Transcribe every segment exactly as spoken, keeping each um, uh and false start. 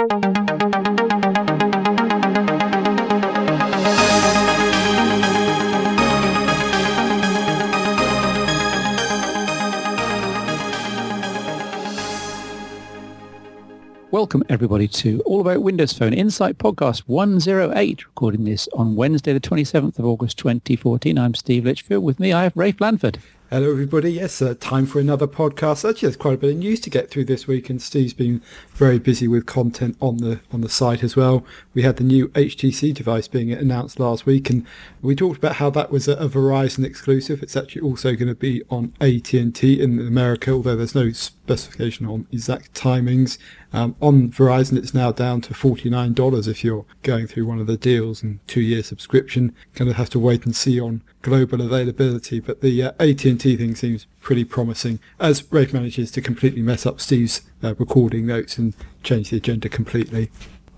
Welcome, everybody, to All About Windows Phone Insight Podcast one oh eight, recording this on Wednesday, the twenty-seventh of August, twenty fourteen. I'm Steve Litchfield. With me, I have Rafe Blanford. Hello, everybody. Yes, uh, time for another podcast. Actually, there's quite a bit of news to get through this week, and Steve's been very busy with content on the on the site as well. We had the new H T C device being announced last week, and we talked about how that was a, a Verizon exclusive. It's actually also going to be on A T and T in America, although there's no specification on exact timings. Um, on Verizon, it's now down to forty-nine dollars if you're going through one of the deals, and two-year subscription. Kind of have to wait and see on global availability, but the uh, A T and T thing seems pretty promising, as Rafe manages to completely mess up Steve's uh, recording notes and change the agenda completely.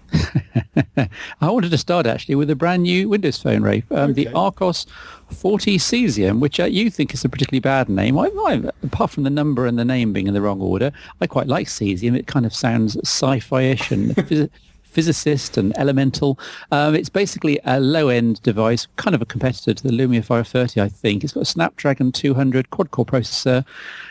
I wanted to start actually with a brand new Windows Phone, Rafe, um, okay. The Archos forty Cesium, which uh, you think is a particularly bad name. I, I, apart from the number and the name being in the wrong order, I quite like Cesium. It kind of sounds sci-fi-ish and phys- physicist and elemental. Um, it's basically a low-end device, kind of a competitor to the Lumia five thirty, I think. It's got a Snapdragon two hundred quad-core processor,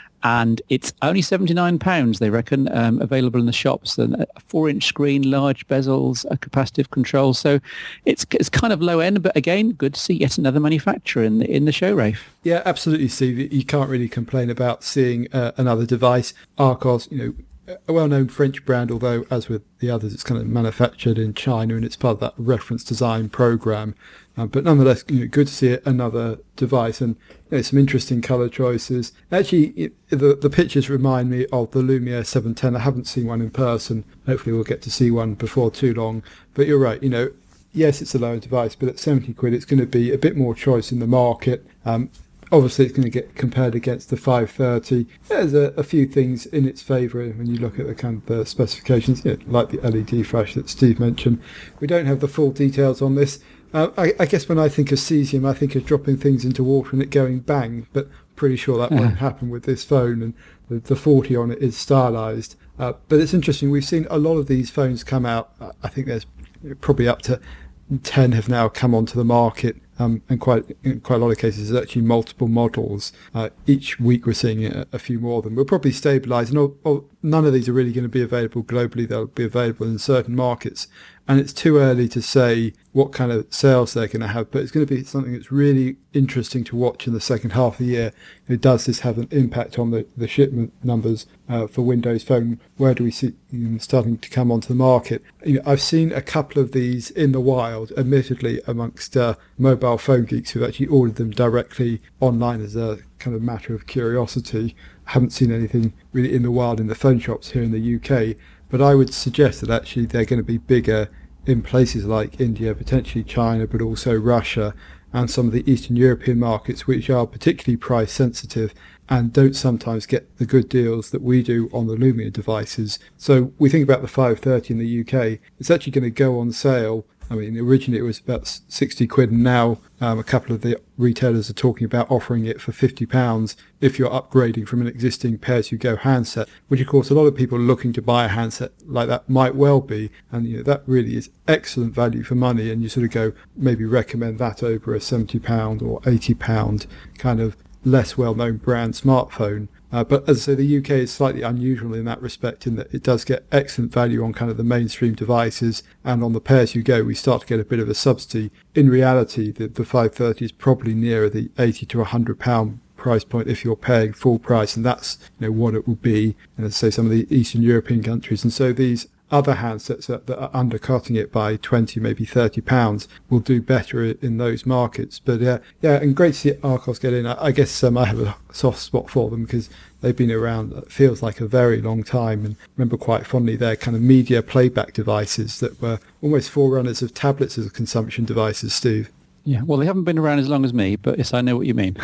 and it's only seventy-nine pounds, they reckon, um, available in the shops. And a four-inch screen, large bezels, a capacitive control. So it's it's kind of low-end, but again, good to see yet another manufacturer in the, in the show, Rafe. Yeah, absolutely, Steve. You can't really complain about seeing uh, another device. Archos, you know, a well-known French brand, although as with the others, it's kind of manufactured in China and it's part of that reference design program. Uh, but nonetheless, you know, good to see another device, and you know, some interesting colour choices. Actually, it, the the pictures remind me of the Lumia seven ten. I haven't seen one in person. Hopefully, we'll get to see one before too long. But you're right. You know, yes, it's a lower device, but at seventy quid, it's going to be a bit more choice in the market. Um, Obviously, it's going to get compared against the five thirty. There's a, a few things in its favour when you look at the kind of the specifications, you know, like the L E D flash that Steve mentioned. We don't have the full details on this. Uh, I, I guess when I think of Cesium, I think of dropping things into water and it going bang, but pretty sure that won't happen with this phone, and the, the forty on it is stylised. Uh, but it's interesting, we've seen a lot of these phones come out. I think there's probably up to ten have now come onto the market. Um, and quite in quite a lot of cases, there's actually multiple models. Uh, each week we're seeing a, a few more of them. We'll probably stabilise, and all, all, none of these are really going to be available globally. They'll be available in certain markets. And it's too early to say what kind of sales they're going to have, but it's going to be something that's really interesting to watch in the second half of the year. You know, does this have an impact on the, the shipment numbers uh, for Windows Phone? Where do we see them starting to come onto the market? You know, I've seen a couple of these in the wild, admittedly, amongst uh, mobile phone geeks who've actually ordered them directly online as a kind of matter of curiosity. I haven't seen anything really in the wild in the phone shops here in the U K, but I would suggest that actually they're going to be bigger in places like India, potentially China, but also Russia and some of the Eastern European markets, which are particularly price sensitive and don't sometimes get the good deals that we do on the Lumia devices. So we think about the five thirty in the U K, it's actually going to go on sale. I mean, originally it was about sixty quid, and now um, a couple of the retailers are talking about offering it for fifty pounds if you're upgrading from an existing pay-as-you-go handset, which of course a lot of people looking to buy a handset like that might well be. And you know, that really is excellent value for money, and you sort of go, maybe recommend that over a seventy pound or eighty pound kind of less well-known brand smartphone. Uh, but as I say, the U K is slightly unusual in that respect, in that it does get excellent value on kind of the mainstream devices, and on the pay-as-you-go we start to get a bit of a subsidy. In reality, the, the five thirty is probably nearer the eighty to one hundred pound price point if you're paying full price, and that's, you know, what it will be in, let's say, some of the Eastern European countries. And so these other handsets that, that are undercutting it by twenty, maybe thirty pounds will do better in those markets. But uh, yeah, and great to see Archos get in. I, I guess um, I have a soft spot for them because they've been around, it feels like a very long time, and remember quite fondly their kind of media playback devices that were almost forerunners of tablets as consumption devices, Steve. Yeah, well, they haven't been around as long as me, but yes, I know what you mean.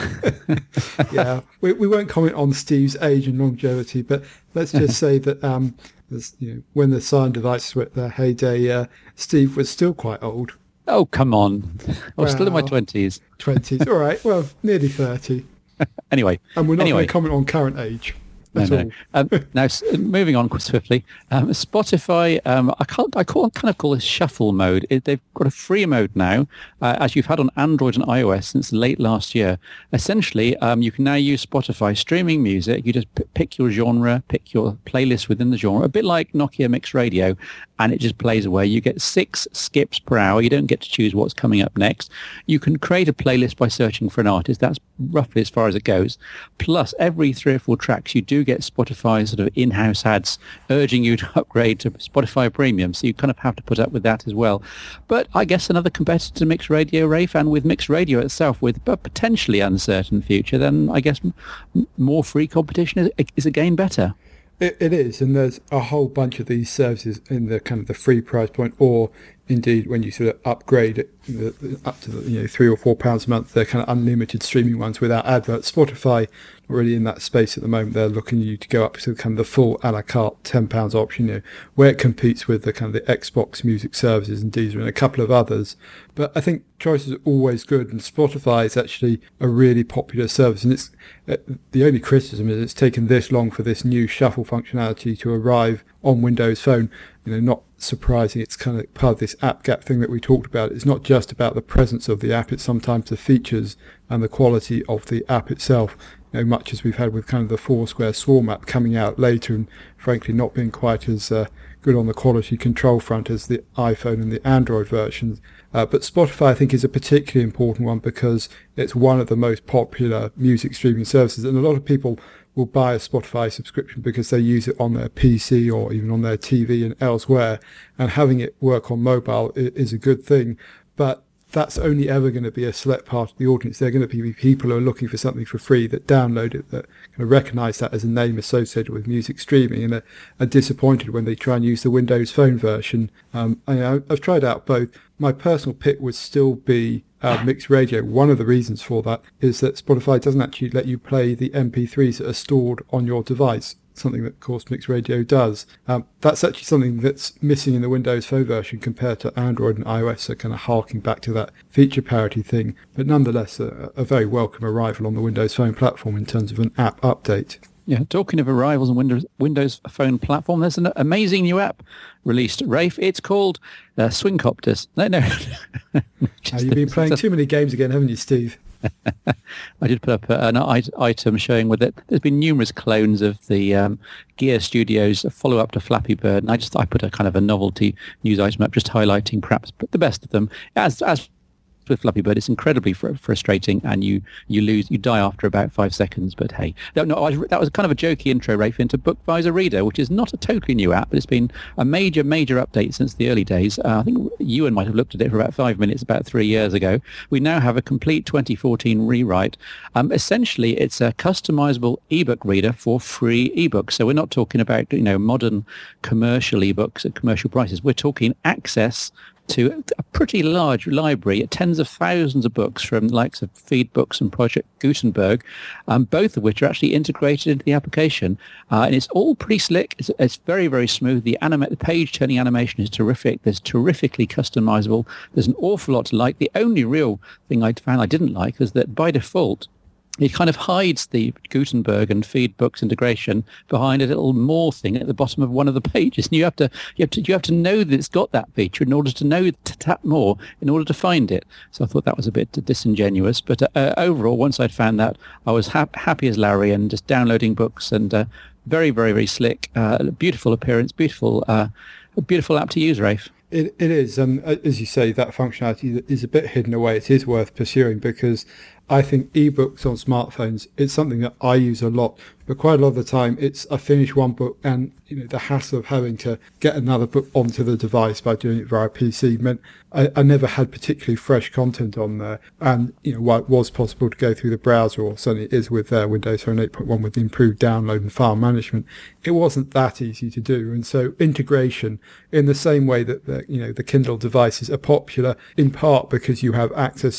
Yeah, we, we won't comment on Steve's age and longevity, but let's just say that um, you know, when the Psion devices were at their heyday, uh, Steve was still quite old. Oh, come on. I was well, still in my twenties. twenties, all right, well, nearly thirty. Anyway. And we're not anyway. going to comment on current age. No, no. Um, now, moving on swiftly, um, Spotify, um, I can't, I call, kind of call this shuffle mode. It, they've got a free mode now, uh, as you've had on Android and iOS since late last year. Essentially, um, you can now use Spotify streaming music. You just p- pick your genre, pick your playlist within the genre, a bit like Nokia Mix Radio, and it just plays away. You get six skips per hour. You don't get to choose what's coming up next. You can create a playlist by searching for an artist. That's roughly as far as it goes. Plus, every three or four tracks, you do get Spotify sort of in-house ads urging you to upgrade to Spotify Premium, so you kind of have to put up with that as well. But I guess another competitor to Mixed Radio, Rafe, and with Mixed Radio itself, with a potentially uncertain future, then I guess m- more free competition is, is again better. It, it is, and there's a whole bunch of these services in the kind of the free price point, or indeed when you sort of upgrade it the, the, up to the, you know three or four pounds a month, they're kind of unlimited streaming ones without adverts. Spotify not really in that space at the moment. They're looking you to go up to kind of the full a la carte ten pounds option, you know, where it competes with the kind of the Xbox music services and Deezer and a couple of others. But I think choice is always good, and Spotify is actually a really popular service. And it's uh, the only criticism is it's taken this long for this new shuffle functionality to arrive on Windows Phone. You know, not surprising. It's kind of part of this app gap thing that we talked about. It's not just about the presence of the app, it's sometimes the features and the quality of the app itself. You know, much as we've had with kind of the Foursquare Swarm app coming out later and frankly not being quite as uh, good on the quality control front as the iPhone and the Android versions. Uh, but Spotify, I think, is a particularly important one because it's one of the most popular music streaming services, and a lot of people will buy a Spotify subscription because they use it on their P C or even on their T V and elsewhere, and having it work on mobile is a good thing. But that's only ever going to be a select part of the audience. They're going to be people who are looking for something for free that download it, that kind of recognise that as a name associated with music streaming, and are, are disappointed when they try and use the Windows Phone version. Um, I, I've tried out both. My personal pick would still be uh, Mixed Radio. One of the reasons for that is that Spotify doesn't actually let you play the M P threes that are stored on your device, something that, of course, Mixed Radio does. Um, that's actually something that's missing in the Windows Phone version compared to Android and iOS, so kind of harking back to that feature parity thing. But nonetheless, a, a very welcome arrival on the Windows Phone platform in terms of an app update. Yeah, talking of arrivals on Windows Windows Phone platform, there's an amazing new app released, Rafe. It's called uh, Swingcopters. No, no. uh, you've been playing too many games again, haven't you, Steve? I did put up an item showing with it. There's been numerous clones of the um, Gear Studios follow-up to Flappy Bird, and I just I put a kind of a novelty news item up, just highlighting perhaps the best of them. As as with Flappy Bird, it's incredibly fr- frustrating, and you you lose, you die after about five seconds. But hey, no, no, I was, that was kind of a jokey intro, Rafe, into BookVisor Reader, which is not a totally new app, but it's been a major, major update since the early days. Uh, I think Ewan might have looked at it for about five minutes about three years ago. We now have a complete twenty fourteen rewrite. Um, essentially, it's a customizable ebook reader for free ebooks. So we're not talking about, you know, modern commercial ebooks at commercial prices. We're talking access to a pretty large library, tens of thousands of books from the likes of Feed Books and Project Gutenberg, um, both of which are actually integrated into the application. Uh, and it's all pretty slick. It's, it's very, very smooth. The, anima- the page-turning animation is terrific. There's terrifically customizable. There's an awful lot to like. The only real thing I found I didn't like is that by default, it kind of hides the Gutenberg and Feed Books integration behind a little more thing at the bottom of one of the pages. And you have to, you have to, you have to know that it's got that feature in order to know to tap more in order to find it. So I thought that was a bit disingenuous. But uh, overall, once I'd found that, I was ha- happy as Larry and just downloading books, and uh, very, very, very slick, uh, beautiful appearance, beautiful, uh, beautiful app to use, Rafe. It, it is, and as you say, that functionality is a bit hidden away. It is worth pursuing because I think ebooks on smartphones, it's something that I use a lot, but quite a lot of the time it's I finish one book and, you know, the hassle of having to get another book onto the device by doing it via P C meant I, I never had particularly fresh content on there. And, you know, while it was possible to go through the browser, or certainly it is with uh, Windows Phone eight point one with the improved download and file management, it wasn't that easy to do. And so integration, in the same way that the, you know, the Kindle devices are popular in part because you have access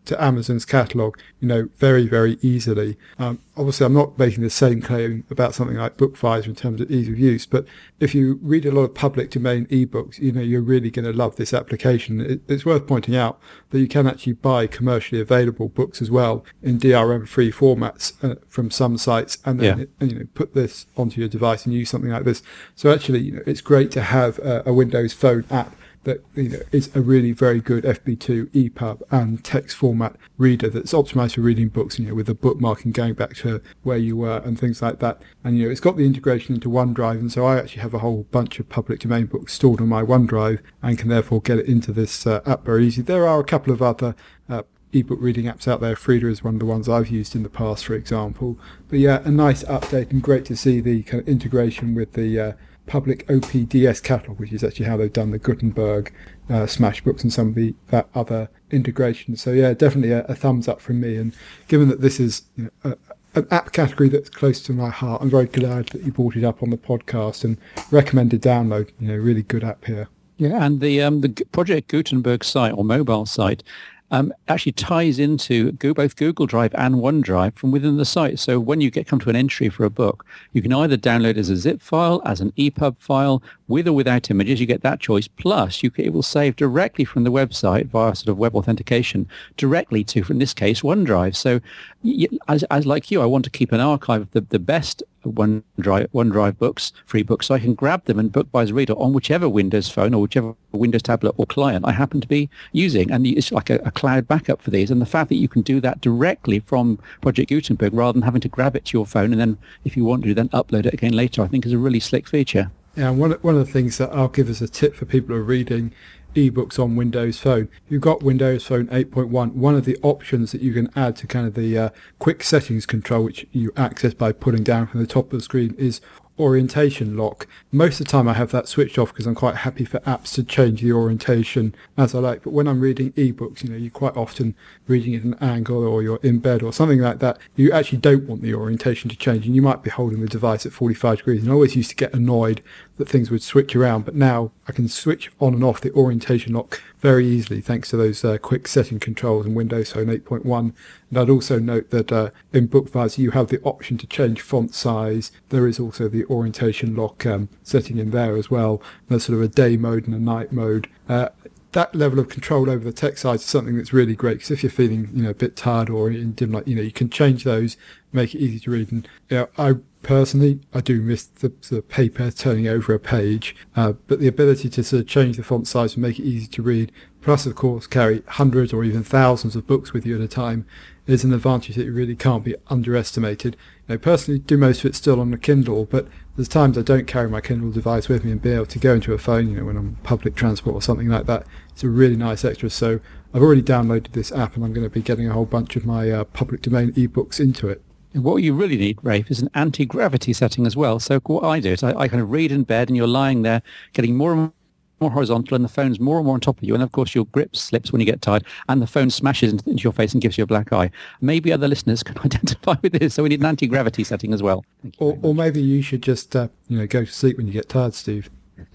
to Amazon's catalogue, you know, very, very easily. Um, obviously, I'm not making the same claim about something like BookVisor in terms of ease of use, but if you read a lot of public domain ebooks, you know, you're really going to love this application. It, it's worth pointing out that you can actually buy commercially available books as well in D R M-free formats uh, from some sites, and then yeah. you know, put this onto your device and use something like this. So actually, you know, it's great to have a, a Windows Phone app that, you know, is a really very good F B two E P U B and text format reader that's optimized for reading books, you know, with the bookmarking going back to where you were and things like that. And, you know, it's got the integration into OneDrive, and so I actually have a whole bunch of public domain books stored on my OneDrive and can therefore get it into this uh, app very easy. There are a couple of other uh, ebook reading apps out there. Frida is one of the ones I've used in the past, for example. But yeah, a nice update, and great to see the kind of integration with the uh, public O P D S catalog, which is actually how they've done the Gutenberg uh, Smash books and some of the that other integrations. So yeah, definitely a, a thumbs up from me. And given that this is, you know, a, an app category that's close to my heart, I'm very glad that you brought it up on the podcast and recommended download. You know, really good app here. Yeah, and the um, the Project Gutenberg site or mobile site Um, actually ties into go, both Google Drive and OneDrive from within the site. So when you get come to an entry for a book, you can either download it as a zip file, as an E P U B file, with or without images. You get that choice. Plus, you can, it will save directly from the website via sort of web authentication directly to, in this case, OneDrive. So you, as, as like you, I want to keep an archive of the, the best OneDrive, OneDrive books, free books, so I can grab them and BookVisor Reader on whichever Windows phone or whichever Windows tablet or client I happen to be using. And it's like a, a cloud backup for these. And the fact that you can do that directly from Project Gutenberg rather than having to grab it to your phone and then, if you want to, then upload it again later, I think is a really slick feature. Yeah, and one, one of the things that I'll give as a tip for people who are reading ebooks on Windows Phone, if you've got Windows Phone eight point one, one of the options that you can add to kind of the uh, quick settings control, which you access by pulling down from the top of the screen, is orientation lock. Most of the time I have that switched off because I'm quite happy for apps to change the orientation as I like. But when I'm reading ebooks, you know, you're quite often reading at an angle or you're in bed or something like that. You actually don't want the orientation to change, and you might be holding the device at forty-five degrees. And I always used to get annoyed that things would switch around, but now I can switch on and off the orientation lock very easily thanks to those uh, quick setting controls in Windows Phone eight point one. And I'd also note that uh, in BookVisor you have the option to change font size. There is also the orientation lock um, setting in there as well. There's sort of a day mode and a night mode. Uh, that level of control over the text size is something that's really great, because if you're feeling, you know, a bit tired or in dim light, you know, you can change those, make it easy to read. And you know, I personally, I do miss the, the paper turning over a page, uh, but the ability to sort of change the font size and make it easy to read, plus of course carry hundreds or even thousands of books with you at a time, is an advantage that really can't be underestimated. You know, personally, do most of it still on the Kindle, but there's times I don't carry my Kindle device with me and be able to go into a phone, you know, when I'm public transport or something like that. It's a really nice extra. So I've already downloaded this app, and I'm going to be getting a whole bunch of my uh, public domain ebooks into it. And what you really need, Rafe, is an anti-gravity setting as well. So what I do is I, I kind of read in bed, and you're lying there getting more and more horizontal, and the phone's more and more on top of you, and of course your grip slips when you get tired, and the phone smashes into, into your face and gives you a black eye. Maybe other listeners can identify with this, so we need an anti-gravity setting as well. Thank you or, or maybe you should just uh, you know, go to sleep when you get tired, Steve.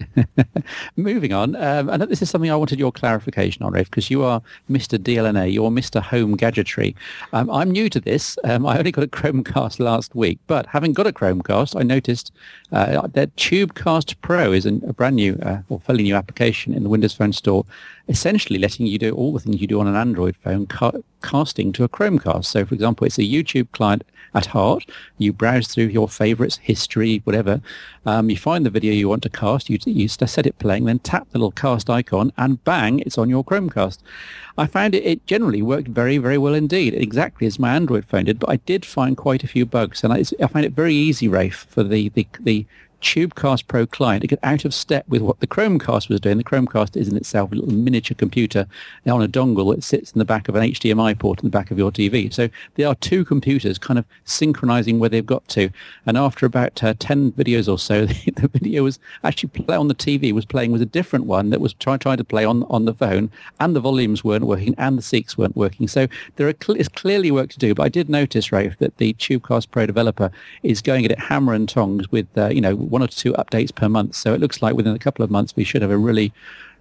Moving on, um, and this is something I wanted your clarification on, Rafe, because you are Mister D L N A, you're Mister Home Gadgetry. Um, I'm new to this. Um, I only got a Chromecast last week, but having got a Chromecast, I noticed uh, that Tubecast Pro is an, a brand new uh, or fairly new application in the Windows Phone store, essentially letting you do all the things you do on an Android phone, ca- casting to a Chromecast. So, for example, it's a YouTube client at heart. You browse through your favorites, history, whatever. Um, you find the video you want to cast. You, you set it playing, then tap the little cast icon, and bang, it's on your Chromecast. I found it, it generally worked very, very well indeed, exactly as my Android phone did, but I did find quite a few bugs, and I, I find it very easy, Rafe, for the, the, the Tubecast Pro client to get out of step with what the Chromecast was doing. The Chromecast is in itself a little miniature computer on a dongle that sits in the back of an H D M I port in the back of your T V. So there are two computers kind of synchronizing where they've got to. And after about uh, ten videos or so, the, the video was actually play on the T V was playing with a different one that was trying trying to play on on the phone, and the volumes weren't working and the seeks weren't working. So there are cl- is clearly work to do. But I did notice, Rafe, that the Tubecast Pro developer is going at it hammer and tongs with uh, you know one or two updates per month. So it looks like within a couple of months we should have a really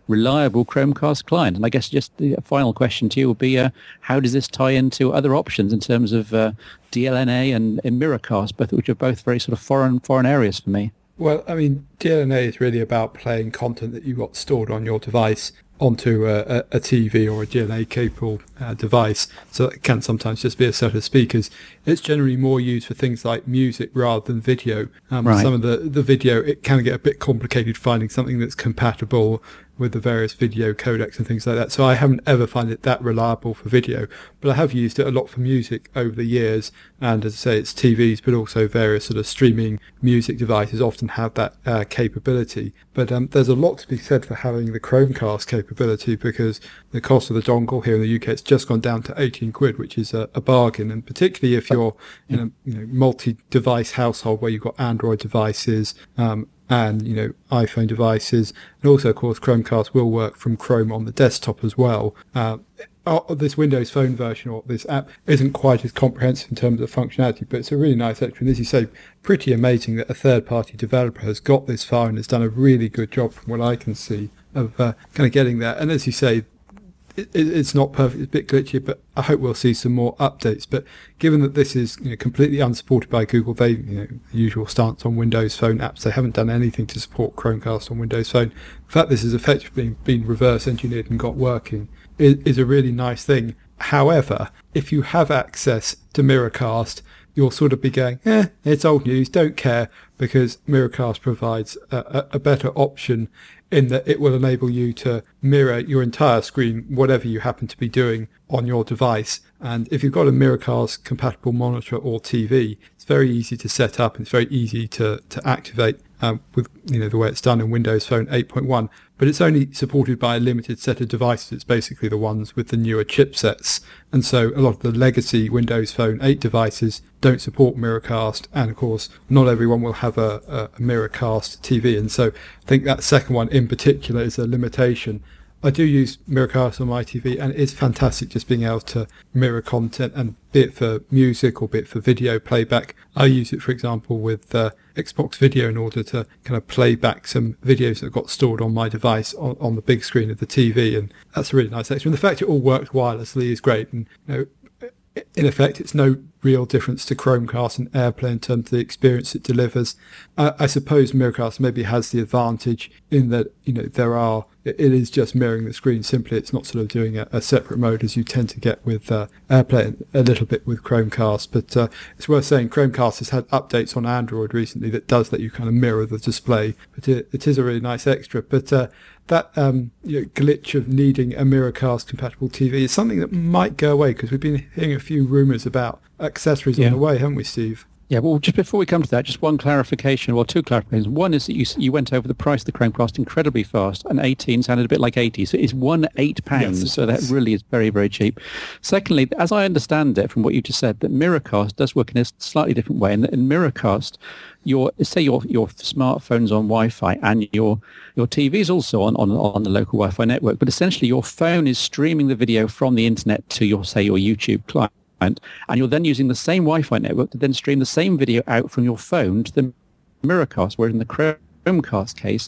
reliable Chromecast client. And I guess just the final question to you would be, uh, how does this tie into other options in terms of uh, D L N A and, and Miracast, both which are both very sort of foreign foreign areas for me? Well, I mean, D L N A is really about playing content that you got stored on your device onto a, a, a T V or a D L N A-capable uh, device. So it can sometimes just be a set of speakers. It's generally more used for things like music rather than video. Um, right. Some of the, the video, it can get a bit complicated finding something that's compatible with the various video codecs and things like that. So I haven't ever found it that reliable for video, but I have used it a lot for music over the years. And as I say, it's T Vs, but also various sort of streaming music devices often have that uh, capability. But um, there's a lot to be said for having the Chromecast capability, because the cost of the dongle here in the U K, it's just gone down to eighteen quid, which is a, a bargain. And particularly if you're in a you know, multi-device household where you've got Android devices, um, and, you know, iPhone devices. And also, of course, Chromecast will work from Chrome on the desktop as well. Uh, this Windows Phone version or this app isn't quite as comprehensive in terms of functionality, but it's a really nice extra. And as you say, pretty amazing that a third-party developer has got this far and has done a really good job from what I can see of uh, kind of getting there. And as you say, It, it's not perfect, it's a bit glitchy, but I hope we'll see some more updates. But given that this is you know, completely unsupported by Google, they, you know, the usual stance on Windows Phone apps, they haven't done anything to support Chromecast on Windows Phone. The fact this has effectively been reverse engineered and got working is, is a really nice thing. However, if you have access to Miracast, you'll sort of be going, eh, it's old news, don't care, because Miracast provides a, a, a better option in that it will enable you to mirror your entire screen, whatever you happen to be doing on your device. And if you've got a Miracast compatible monitor or T V, it's very easy to set up. It's very easy to, to activate um, with you know the way it's done in Windows Phone eight point one. But it's only supported by a limited set of devices. It's basically the ones with the newer chipsets. And so a lot of the legacy Windows Phone eight devices don't support Miracast. And of course, not everyone will have a, a, a Miracast T V. And so I think that second one in particular is a limitation. I do use Miracast on my T V, and it's fantastic just being able to mirror content, and be it for music or be it for video playback. I use it, for example, with uh, Xbox Video in order to kind of play back some videos that got stored on my device on, on the big screen of the T V, and that's a really nice extra. And the fact it all works wirelessly is great, and you know, in effect, it's no real difference to Chromecast and AirPlay in terms of the experience it delivers. Uh, I suppose Miracast maybe has the advantage in that, you know, there are, it is just mirroring the screen simply. It's not sort of doing a, a separate mode as you tend to get with uh, AirPlay, a little bit with Chromecast. But uh, it's worth saying Chromecast has had updates on Android recently that does let you kind of mirror the display. But it, it is a really nice extra. But uh, that um, you know, glitch of needing a Miracast compatible T V is something that might go away, because we've been hearing a few rumours about accessories yeah. on the way, haven't we, Steve? Yeah, well, just before we come to that, just one clarification, well, two clarifications. One is that you you went over the price of the Chromecast incredibly fast, and eighteen sounded a bit like eighty, so it's one eight pounds, yes, so that really is very, very cheap. Secondly, as I understand it from what you just said, that Miracast does work in a slightly different way. In, in Miracast, your say your your smartphone's on Wi-Fi and your your T V is also on, on on the local Wi-Fi network, but essentially your phone is streaming the video from the internet to your say your YouTube client. And you're then using the same Wi-Fi network to then stream the same video out from your phone to the Miracast, whereas in the Chromecast case,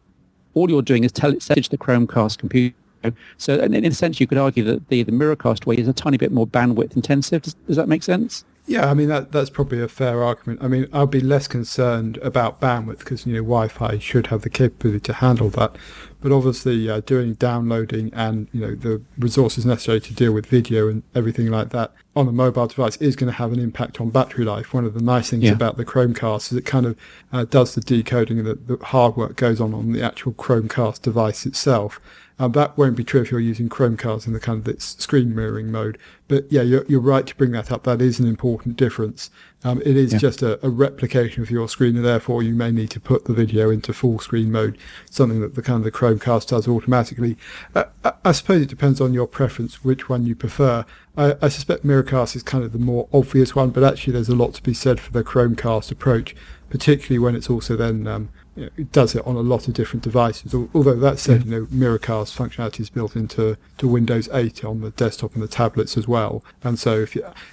all you're doing is tell it to the Chromecast computer. So in, in a sense, you could argue that the, the Miracast way is a tiny bit more bandwidth intensive. Does, does that make sense? Yeah, I mean, that that's probably a fair argument. I mean, I'll be less concerned about bandwidth because, you know, Wi-Fi should have the capability to handle that. But obviously, uh, doing downloading and, you know, the resources necessary to deal with video and everything like that on a mobile device is going to have an impact on battery life. One of the nice things yeah. about the Chromecast is it kind of uh, does the decoding, and the, the hard work goes on on the actual Chromecast device itself. Um, that won't be true if you're using Chromecast in the kind of this screen mirroring mode. But yeah, you're, you're right to bring that up. That is an important difference. Um, it is yeah. just a, a replication of your screen, and therefore you may need to put the video into full screen mode, something that the kind of the Chromecast does automatically. Uh, I, I suppose it depends on your preference, which one you prefer. I, I suspect Miracast is kind of the more obvious one, but actually there's a lot to be said for the Chromecast approach, particularly when it's also then um, you know, it does it on a lot of different devices. Although that said, yeah. you know, Miracast functionality is built into to Windows eight on the desktop and the tablets as well. And so if you, you know,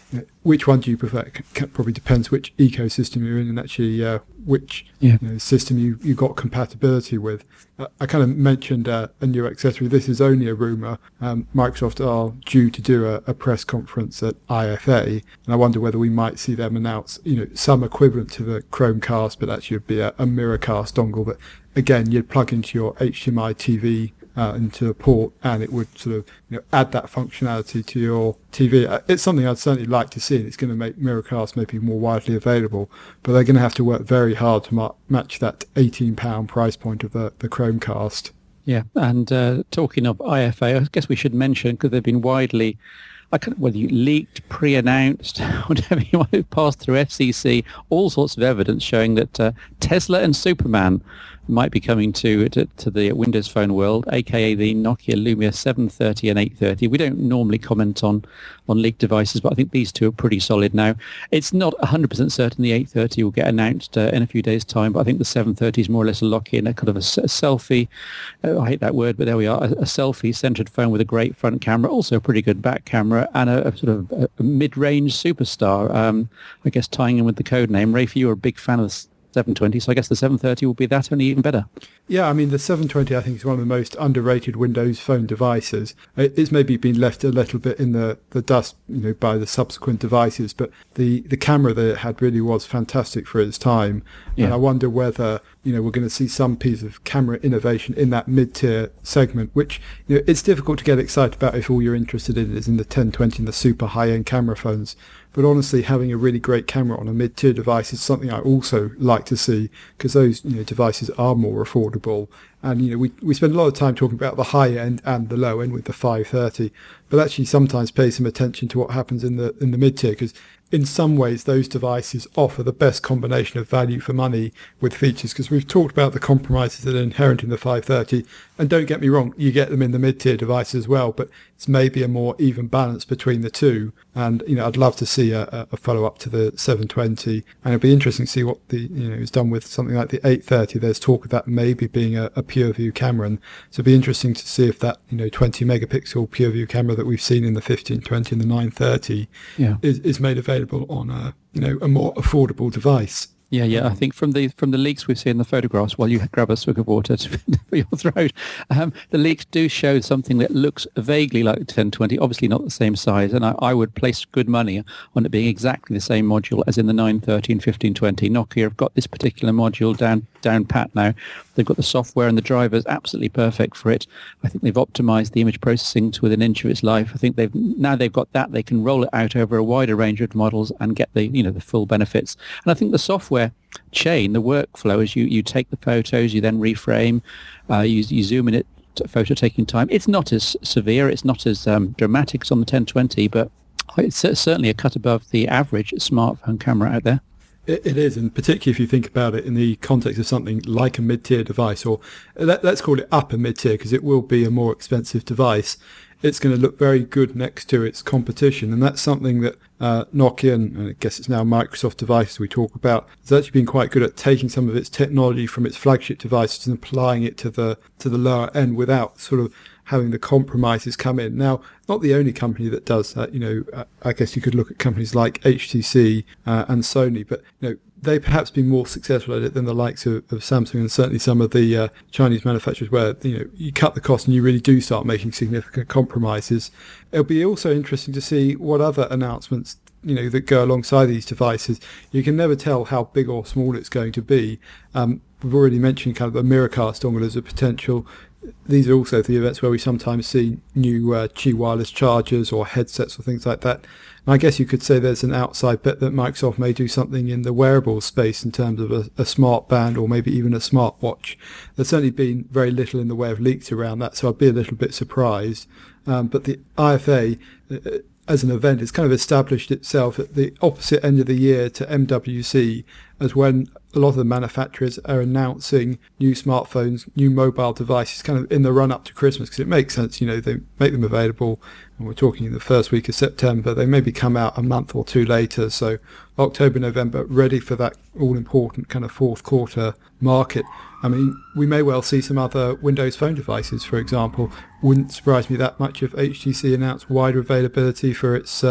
which one do you prefer? It c- probably depends which ecosystem you're in and actually uh, which yeah. you know, system you, you got compatibility with. Uh, I kind of mentioned uh, a new accessory. This is only a rumour. Um, Microsoft are due to do a, a press conference at I F A, and I wonder whether we might see them announce, you know, some equivalent to the Chromecast, but actually would be a, a Miracast dongle that, again, you'd plug into your H D M I T V uh, into a port, and it would sort of, you know, add that functionality to your T V. It's something I'd certainly like to see, and it's going to make Miracast maybe more widely available, but they're going to have to work very hard to ma- match that eighteen pounds price point of the, the Chromecast. Yeah, and uh, talking of I F A, I guess we should mention, because they've been widely, I can't, whether you leaked, pre-announced, whatever you want to pass through F C C, all sorts of evidence showing that uh, Tesla and Superman might be coming to, to to the Windows Phone world, aka the Nokia Lumia seven thirty and eight thirty. We don't normally comment on, on leaked devices, but I think these two are pretty solid now. It's not one hundred percent certain the eight thirty will get announced uh, in a few days' time, but I think the seven thirty is more or less a lock-in, a kind of a, a selfie, uh, I hate that word, but there we are, a, a selfie-centered phone with a great front camera, also a pretty good back camera, and a, a sort of a, a mid-range superstar, um, I guess tying in with the code name. Rafe, you're a big fan of the seven twenty, so I guess the seven thirty will be that, only even better. Yeah, I mean, the seven twenty, I think, is one of the most underrated Windows Phone devices. It's maybe been left a little bit in the, the dust, you know, by the subsequent devices, but the, the camera that it had really was fantastic for its time. Yeah. And I wonder whether, you know, we're going to see some piece of camera innovation in that mid-tier segment, which, you know, it's difficult to get excited about if all you're interested in is in the ten twenty and the super high-end camera phones. But honestly, having a really great camera on a mid-tier device is something I also like to see, because those, you know, devices are more affordable. And, you know, we, we spend a lot of time talking about the high end and the low end with the five thirty, but actually sometimes pay some attention to what happens in the in the mid-tier, because in some ways those devices offer the best combination of value for money with features, because we've talked about the compromises that are inherent in the five thirty, and don't get me wrong, you get them in the mid-tier device as well, but it's maybe a more even balance between the two. And, you know, I'd love to see a, a follow-up to the seven twenty, and it'll be interesting to see what the, you know, is done with something like the eight thirty. There's talk of that maybe being a, a pure view camera, and so it'll be interesting to see if that, you know, twenty megapixel pure view camera that we've seen in the fifteen twenty and the nine thirty yeah. is, is made available on a, you know, a more affordable device. Yeah, yeah. I think from the from the leaks we've seen in the photographs, while you grab a swig of water to, for your throat, um, the leaks do show something that looks vaguely like the ten twenty, obviously not the same size, and I, I would place good money on it being exactly the same module as in the nine thirty and fifteen twenty. Nokia have got this particular module down down pat now. They've got the software and the drivers absolutely perfect for it. I think they've optimized the image processing to within an inch of its life. I think they've now they've got that, they can roll it out over a wider range of models and get the, you know, the full benefits. And I think the software chain, the workflow, is you, you take the photos, you then reframe, uh, you, you zoom in it, photo taking time. It's not as severe, it's not as um, dramatic as on the ten twenty, but it's certainly a cut above the average smartphone camera out there. It, it is, and particularly if you think about it in the context of something like a mid-tier device, or let, let's call it upper mid-tier, because it will be a more expensive device. It's going to look very good next to its competition, and that's something that uh, Nokia, and I guess it's now Microsoft devices we talk about, has actually been quite good at taking some of its technology from its flagship devices and applying it to the to the lower end without sort of having the compromises come in. Now, not the only company that does that. You know, uh, I guess you could look at companies like H T C uh, and Sony, but you know, they perhaps been more successful at it than the likes of, of Samsung and certainly some of the uh, Chinese manufacturers, where, you know, you cut the cost and you really do start making significant compromises. It'll be also interesting to see what other announcements, you know, that go alongside these devices. You can never tell how big or small it's going to be. Um, we've already mentioned kind of a Miracast dongle as a potential. These are also the events where we sometimes see new uh, Qi wireless chargers or headsets or things like that. And I guess you could say there's an outside bet that Microsoft may do something in the wearable space in terms of a, a smart band or maybe even a smartwatch. There's certainly been very little in the way of leaks around that, so I'd be a little bit surprised. Um, but the I F A, uh, as an event, has kind of established itself at the opposite end of the year to M W C, as when a lot of the manufacturers are announcing new smartphones, new mobile devices, kind of in the run-up to Christmas, because it makes sense, you know, they make them available, and we're talking in the first week of September. They maybe come out a month or two later, so October, November, ready for that all-important kind of fourth quarter market. I mean, we may well see some other Windows Phone devices, for example. Wouldn't surprise me that much if H T C announced wider availability for its uh,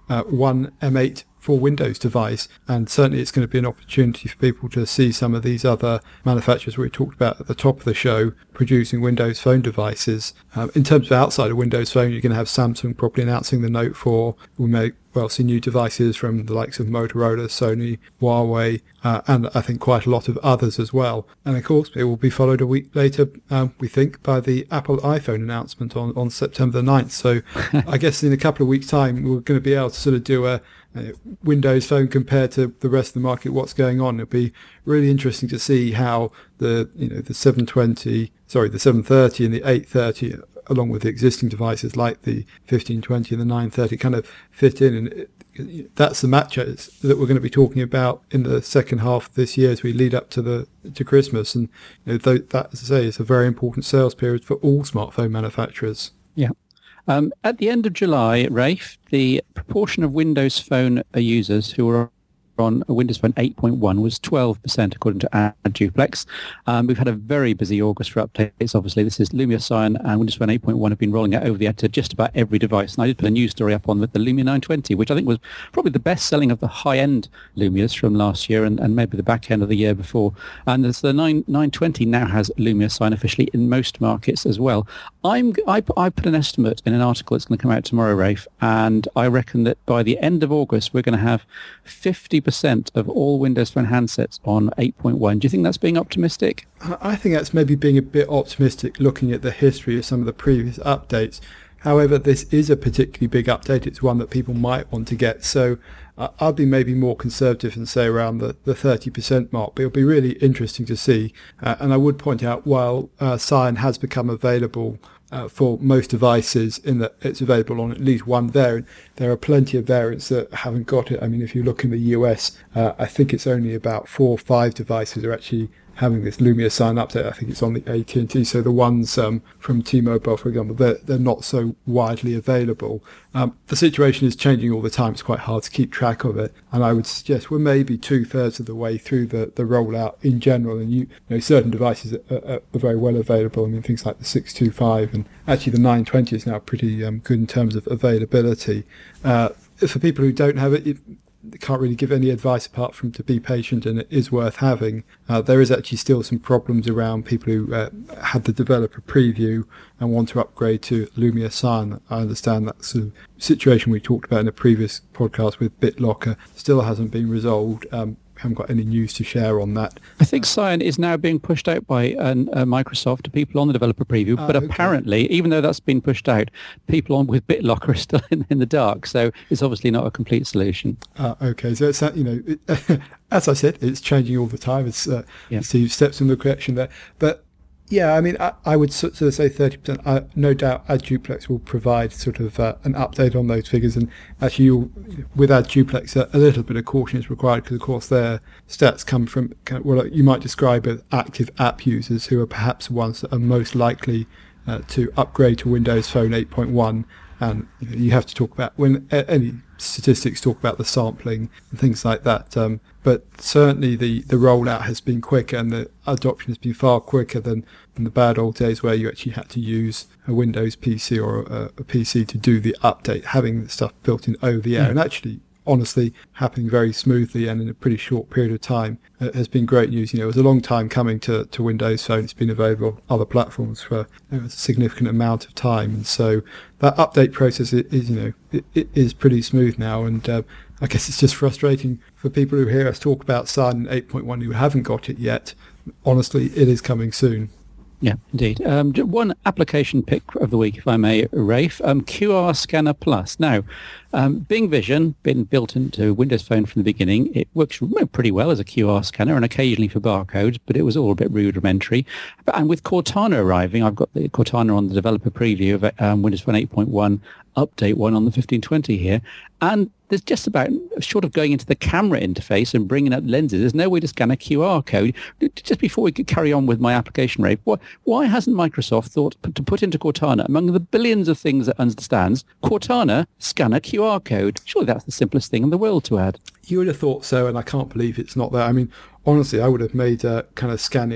uh, one M eight for Windows device, and certainly it's going to be an opportunity for people to see some of these other manufacturers we talked about at the top of the show producing Windows Phone devices. Um, in terms of outside of Windows Phone, you're going to have Samsung probably announcing the Note four. We may well see new devices from the likes of Motorola, Sony, Huawei, uh, and I think quite a lot of others as well. And of course, it will be followed a week later, um, we think, by the Apple iPhone announcement on, on September the ninth. So I guess in a couple of weeks' time, we're going to be able to sort of do a Uh, Windows Phone compared to the rest of the market, what's going on. It'll be really interesting to see how the you know the seven twenty, sorry, the seven thirty and the eight thirty, along with the existing devices like the fifteen twenty and the nine thirty, kind of fit in. And it, that's the matches that we're going to be talking about in the second half of this year as we lead up to the to Christmas. And you know, th- that, as I say, is a very important sales period for all smartphone manufacturers. Yeah. Um, at the end of July, Rafe, the proportion of Windows Phone users who were on a Windows Phone eight point one was twelve percent according to AdDuplex. Um, we've had a very busy August for updates. Obviously, this is Lumia Cyan and Windows Phone eight point one have been rolling out over the air to just about every device. And I did put a news story up on the, the Lumia nine twenty, which I think was probably the best selling of the high-end Lumias from last year and, and maybe the back end of the year before. And there's the nine twenty now has Lumia Cyan officially in most markets as well. I'm, I, I put an estimate in an article that's going to come out tomorrow, Rafe, and I reckon that by the end of August, we're going to have fifty percent of all Windows Phone handsets on eight point one. Do you think that's being optimistic? I think that's maybe being a bit optimistic looking at the history of some of the previous updates. However, this is a particularly big update. It's one that people might want to get. So uh, I'll be maybe more conservative and say around the, the thirty percent mark. But it'll be really interesting to see. Uh, and I would point out, while uh, Cyan has become available Uh, for most devices in that it's available on at least one variant, there are plenty of variants that haven't got it. I mean, if you look in the U S, uh, I think it's only about four or five devices are actually having this Lumia Cyan update. I think it's on the A T and T. So the ones um, from T-Mobile, for example, they're, they're not so widely available. Um, the situation is changing all the time. It's quite hard to keep track of it. And I would suggest we're maybe two-thirds of the way through the, the rollout in general. And you, you know, certain devices are, are, are very well available. I mean, things like the six twenty-five and actually the nine twenty is now pretty um, good in terms of availability. Uh, for people who don't have it, it can't really give any advice apart from to be patient, and it is worth having. Uh, there is actually still some problems around people who uh, had the developer preview and want to upgrade to Lumia Cyan. I understand that's a situation we talked about in a previous podcast with BitLocker. Still hasn't been resolved. Um, haven't got any news to share on that. I think Cyan is now being pushed out by uh, uh, Microsoft to people on the developer preview, but uh, okay. apparently, even though that's been pushed out, people on with BitLocker are still in, in the dark, so it's obviously not a complete solution. Uh, okay, so it's, you know, it, as I said, it's changing all the time. It's uh, yeah. Steve steps in the correction there, but yeah, I mean, I, I would sort of say thirty percent. I, no doubt AdDuplex will provide sort of uh, an update on those figures. And actually, you'll, with AdDuplex, a, a little bit of caution is required because, of course, their stats come from kind of, well, you might describe as active app users who are perhaps the ones that are most likely uh, to upgrade to Windows Phone eight point one. And you know, you have to talk about, when any statistics talk about the sampling and things like that. Um, but certainly the, the rollout has been quicker and the adoption has been far quicker than in the bad old days where you actually had to use a Windows P C or a, a P C to do the update, having the stuff built in over the air. Yeah. And actually, honestly, happening very smoothly and in a pretty short period of time uh, has been great news. You know, it was a long time coming to, to Windows Phone. It's been available on other platforms for you know, a significant amount of time. And so that update process is, is you know, it, it is pretty smooth now. And uh, I guess it's just frustrating for people who hear us talk about Cyan eight point one who haven't got it yet. Honestly, it is coming soon. Yeah, indeed. Um, one application pick of the week, if I may, Rafe, um, Q R Scanner Plus. Now, um, Bing Vision, been built into Windows Phone from the beginning. It works pretty well as a Q R scanner and occasionally for barcodes, but it was all a bit rudimentary. But, and with Cortana arriving, I've got the Cortana on the developer preview of um, Windows Phone eight point one update one on the fifteen twenty here. And there's just about, short of going into the camera interface and bringing up lenses, there's no way to scan a Q R code. Just before we could carry on with my application, Rafe, why, why hasn't Microsoft thought to put into Cortana, among the billions of things it understands, Cortana, scan a Q R code? Surely that's the simplest thing in the world to add. You would have thought so, and I can't believe it's not there. I mean, honestly, I would have made uh, kind of scanning a Q,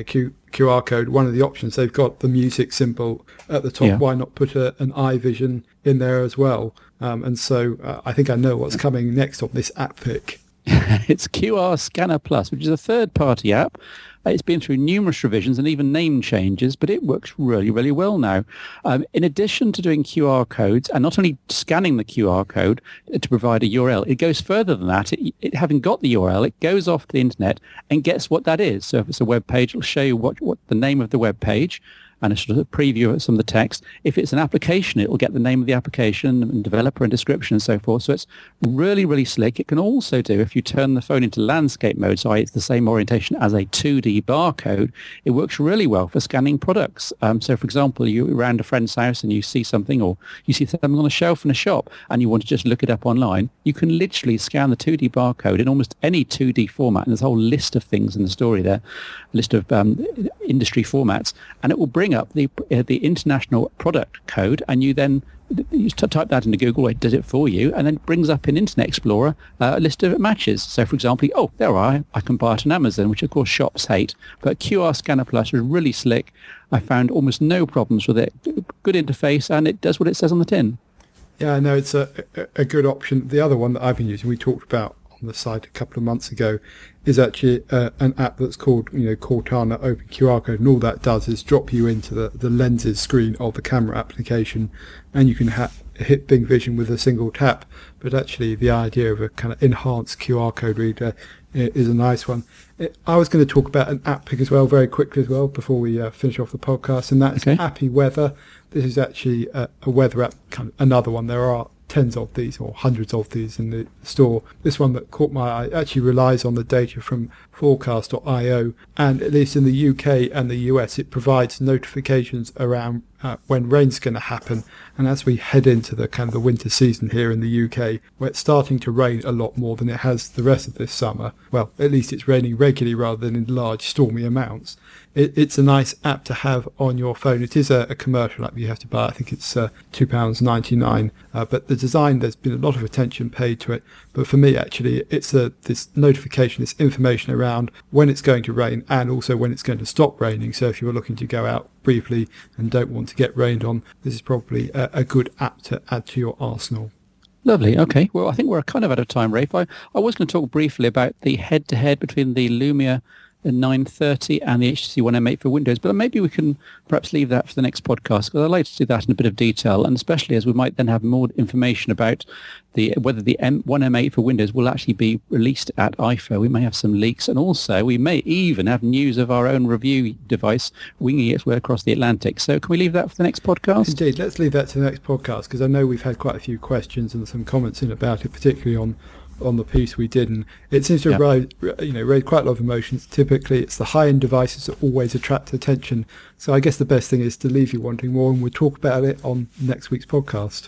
Q R code, one of the options, they've got the music symbol at the top. Yeah. Why not put a, an iVision in there as well? Um, and so uh, I think I know what's coming next on this app pick. It's Q R Scanner Plus, which is a third-party app. It's been through numerous revisions and even name changes, but it works really, really well now. Um, in addition to doing Q R codes and not only scanning the Q R code to provide a U R L, it goes further than that. It, it, having got the U R L, it goes off to the internet and gets what that is. So if it's a web page, it'll show you what, what the name of the web page and a sort of preview of some of the text. If it's an application, it will get the name of the application and developer and description and so forth. So it's really, really slick. It can also do, if you turn the phone into landscape mode, so it's the same orientation as a two D barcode, it works really well for scanning products. Um, so, for example, you're around a friend's house and you see something, or you see something on a shelf in a shop and you want to just look it up online, you can literally scan the two D barcode in almost any two D format. And there's a whole list of things in the story there, a list of um, industry formats, and it will bring up the uh, the international product code, and you then you t- type that into Google, it does it for you, and then it brings up in Internet Explorer uh, a list of matches. So, for example, oh, there I I can buy it on Amazon, which of course shops hate. But Q R Scanner Plus is really slick. I found almost no problems with it. Good interface, and it does what it says on the tin. Yeah, I know it's a, a, a good option. The other one that I've been using, we talked about on the site a couple of months ago, is actually uh, an app that's called, you know, Cortana Open Q R Code, and all that does is drop you into the, the lenses screen of the camera application, and you can ha- hit Bing Vision with a single tap. But actually, the idea of a kind of enhanced Q R code reader is a nice one. I was going to talk about an app pick as well, very quickly as well, before we uh, finish off the podcast, and that's okay. Appy Weather. This is actually a, a weather app, kind of another one. There are tens of these or hundreds of these in the store. This one that caught my eye actually relies on the data from forecast dot io, and at least in the U K and the U S it provides notifications around uh, when rain's going to happen. And as we head into the kind of the winter season here in the U K, where it's starting to rain a lot more than it has the rest of this summer, well, at least it's raining regularly rather than in large stormy amounts. It, it's a nice app to have on your phone. It is a, a commercial app you have to buy. I think it's uh, two pounds ninety-nine. Uh, but the design, there's been a lot of attention paid to it. But for me, actually, it's a, this notification, this information around when it's going to rain and also when it's going to stop raining. So if you're looking to go out briefly and don't want to get rained on, this is probably a, a good app to add to your arsenal. Lovely. Okay. Well, I think we're kind of out of time, Rafe. I, I was going to talk briefly about the head-to-head between the Lumia nine thirty and the H T C One M eight for Windows, but maybe we can perhaps leave that for the next podcast, because I'd like to do that in a bit of detail, and especially as we might then have more information about the whether the M, one M eight for Windows will actually be released at I F A. We may have some leaks, and also we may even have news of our own review device winging its way across the Atlantic. So can we leave that for the next podcast? Indeed, let's leave that to the next podcast, because I know we've had quite a few questions and some comments in about it, particularly on on the piece we did, and it seems to have yep. raised, you know, raised quite a lot of emotions. Typically, it's the high-end devices that always attract attention. So I guess the best thing is to leave you wanting more, and we'll talk about it on next week's podcast.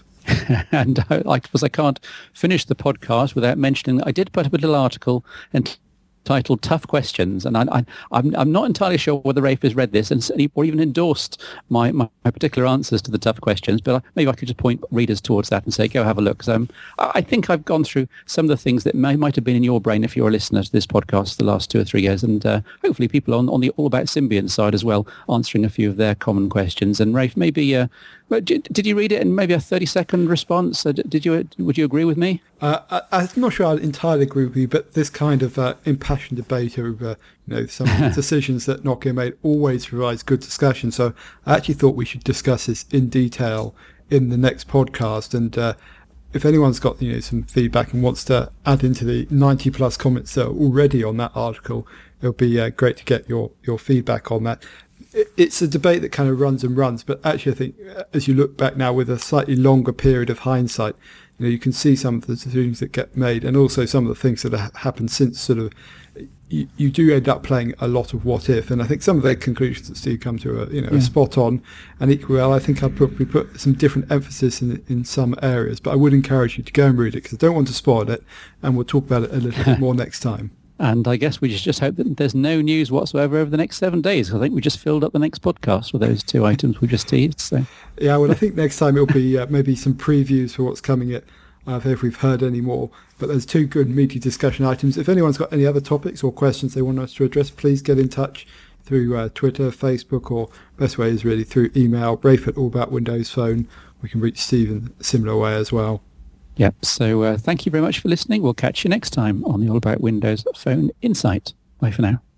And I, I suppose I can't finish the podcast without mentioning that I did put up a little article and titled "Tough Questions," and I, I, I'm I'm not entirely sure whether Rafe has read this and or even endorsed my, my, my particular answers to the tough questions. But maybe I could just point readers towards that and say, go have a look. Because um, I think I've gone through some of the things that may, might have been in your brain if you're a listener to this podcast the last two or three years, and uh, hopefully people on, on the All About Symbian side as well, answering a few of their common questions. And Rafe, maybe uh, did you read it in maybe a thirty second response? Uh, did you? Would you agree with me? Uh, I, I'm not sure I entirely agree with you, but this kind of uh, impassioned debate over, you know, some decisions that Nokia made always provides good discussion. So I actually thought we should discuss this in detail in the next podcast. And uh, if anyone's got, you know, some feedback and wants to add into the ninety plus comments that are already on that article, it'll be uh, great to get your, your feedback on that. It's a debate that kind of runs and runs, but actually I think as you look back now with a slightly longer period of hindsight, you know, you can see some of the decisions that get made and also some of the things that have happened since. Sort of, you, you do end up playing a lot of what if, and I think some of the conclusions that Steve come to are, you know, yeah. spot on, and equally well, I think I'd probably put some different emphasis in in some areas, but I would encourage you to go and read it because I don't want to spoil it, and we'll talk about it a little bit more next time. And I guess we just, just hope that there's no news whatsoever over the next seven days. I think we just filled up the next podcast with those two items we just teased. So yeah, well, I think next time it'll be uh, maybe some previews for what's coming at, uh, if we've heard any more. But there's two good meaty discussion items. If anyone's got any other topics or questions they want us to address, please get in touch through uh, Twitter, Facebook, or best way is really through email, Rafe at All About Windows Phone. We can reach Steve in a similar way as well. Yep. So uh, thank you very much for listening. We'll catch you next time on the All About Windows Phone Insight. Bye for now.